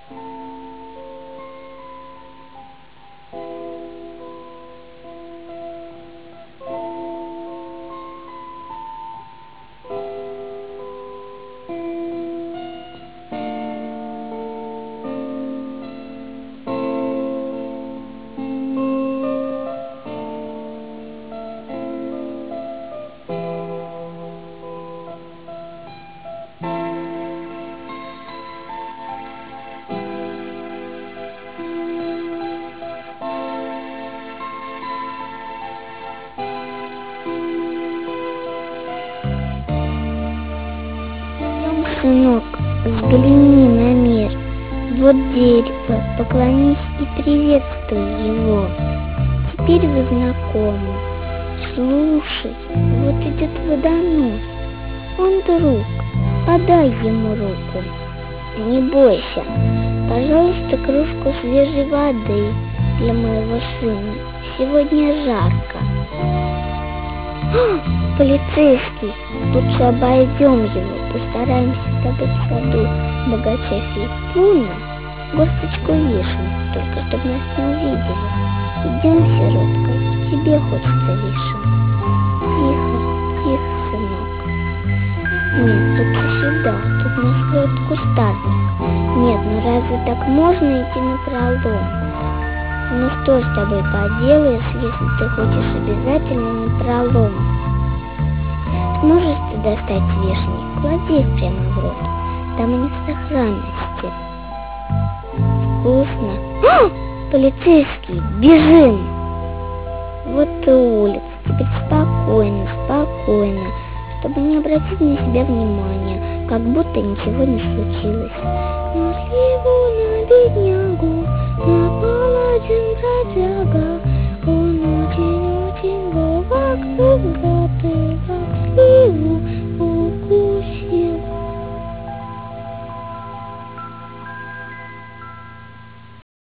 Сынок, взгляни на мир. Вот дерево, поклонись и приветствуй его. Теперь вы знакомы. Слушай, вот идет водонос. Он друг, подай ему руку. Не бойся, пожалуйста, кружку свежей воды для моего сына. Сегодня жарко. Полицейский, лучше обойдем его, постараемся добыть в саду богача Фейпуна горсточку вишен, только чтобы нас не увидели. Идем, сиротка, и тебе хочется вишен. Тихо, тихо, сынок. Нет, лучше сюда, тут нас скроет кустарник. Нет, ну разве так можно идти напролом? Ну что с тобой поделаешь, если ты хочешь обязательно напролом? Сможешь ты достать вишни? Клади их прямо в рот. Там они в сохранности. Вкусно. Полицейский, бежим! Вот и улица. Теперь спокойно, спокойно, чтобы не обратить на себя внимания, как будто ничего не случилось.